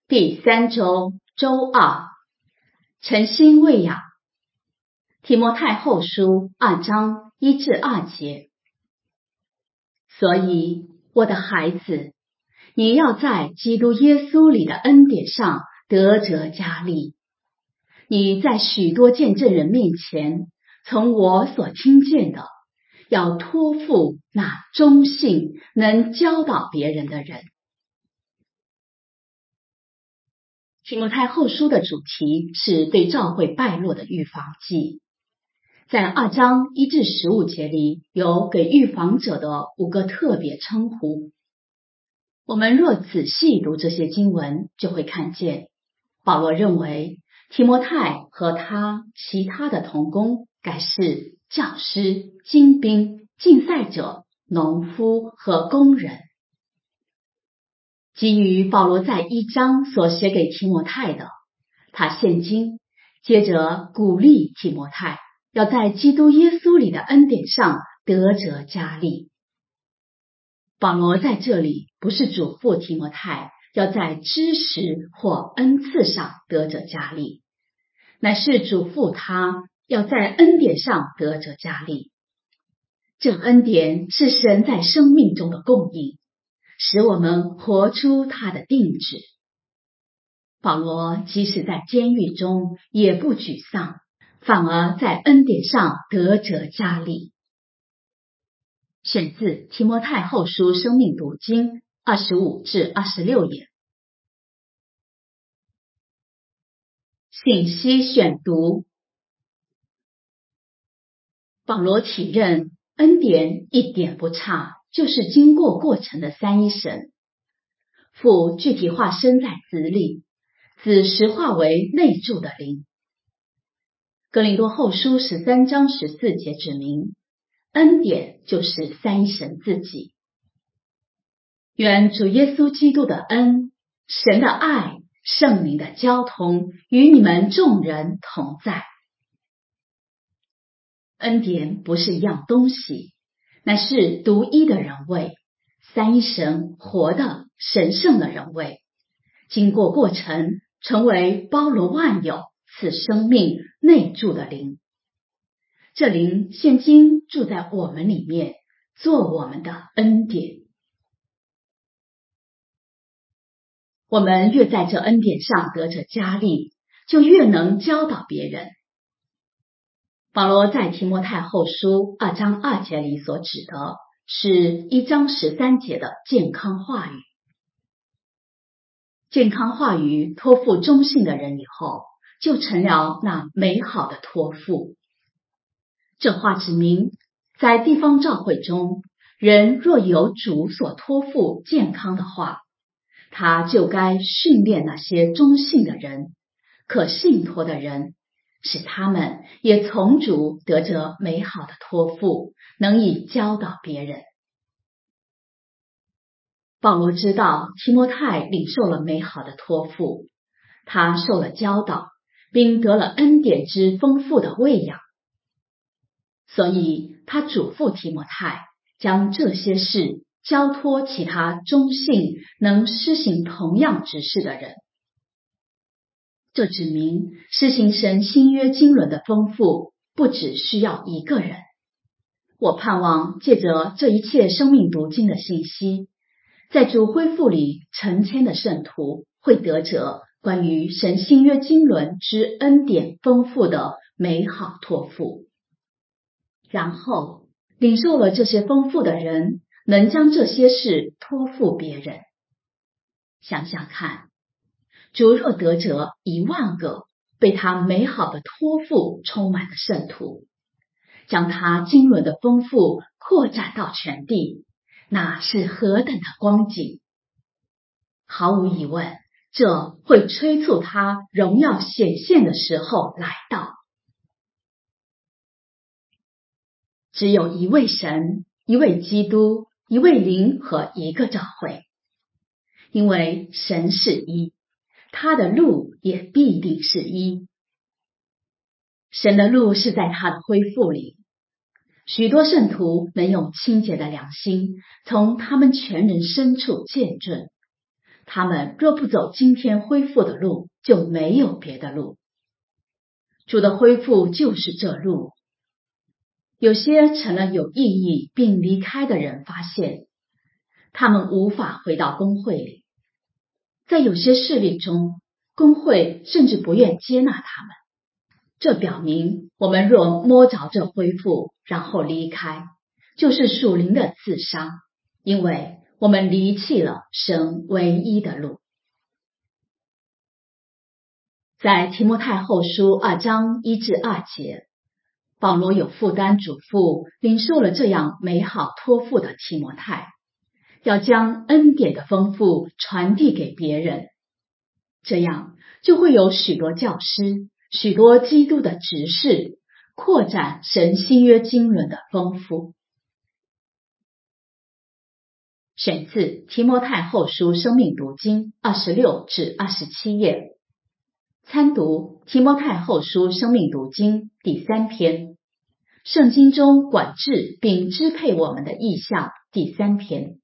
第3周周2，诚心喂养。提摩太后书2章1至2节。所以，我的孩子，你要在基督耶稣里的恩典上得着加力。你在许多见证人面前，从我所听见的，要托付那忠信能教导别人的人。提摩太后书的主题是对教会败落的预防剂。在2章1至15节里，有给预防者的5个特别称呼。我们若仔细读这些经文，就会看见保罗认为提摩太和他其他的同工该是教师、精兵、竞赛者、农夫和工人。基于保罗在1章所写给提摩太的，他现今接着鼓励提摩太要在基督耶稣里的恩典上得着加力。保罗在这里不是嘱咐提摩太要在知识或恩赐上得着加力，乃是嘱咐他要在恩典上得着加力。这恩典是神在生命中的供应，使我们活出他的定旨。保罗即使在监狱中也不沮丧，反而在恩典上得着加力。选自提摩太后书生命读经25至26页。信息选读。保罗体认恩典一点不差，就是经过过程的三一神。父具体化身在子里，子实化为内住的灵。哥林多后书13章14节指明，恩典就是三一神自己。愿主耶稣基督的恩、神的爱、圣灵的交通与你们众人同在。恩典不是一样东西，乃是独一的人位，三一神活的神圣的人位，经过过程成为包罗万有、赐生命、内住的灵。这灵现今住在我们里面，做我们的恩典。我们越在这恩典上得着加力，就越能教导别人。保罗在提摩太后书2章2节里所指的是1章13节的健康话语。健康话语托付忠信的人以后，就成了那美好的托付。这话指明，在地方教会中，人若有主所托付健康的话，他就该训练那些忠信的人、可信托的人，使他们也从主得着美好的托付，能以教导别人。保罗知道提摩太领受了美好的托付，他受了教导，并得了恩典之丰富的喂养，所以他嘱咐提摩太将这些事交托其他忠信能施行同样职事的人。这指明施行神新约经纶的丰富不只需要一个人。我盼望借着这一切生命读经的信息，在主恢复里成千的圣徒会得着关于神新约经纶之恩典丰富的美好托付。然后领受了这些丰富的人，能将这些事托付别人。想想看，主若得着10000个被他美好的托付充满的圣徒，将他经纶的丰富扩展到全地，那是何等的光景！毫无疑问，这会催促他荣耀显现的时候来到。只有一位神，一位基督，一位灵和一个教会。因为神是一，他的路也必定是一。神的路是在他的恢复里。许多圣徒能用清洁的良心，从他们全人深处见证， 他们若不走今天恢复的路，就没有别的路。主的恢复就是这路。有些成了有意义并离开的人发现，他们无法回到公会里。在有些事例中，公会甚至不愿接纳他们。这表明，我们若摸着这恢复，然后离开，就是属灵的自杀，因为我们离弃了神唯一的路。在提摩太后书2章1至2节，保罗有负担嘱咐领受了这样美好托付的提摩太，要将恩典的丰富传递给别人，这样就会有许多教师，许多基督的执事，扩展神新约经纶的丰富。选自提摩太后书生命读经26至27页，参读提摩太后书生命读经第3篇，圣经中管制并支配我们的意象第3篇。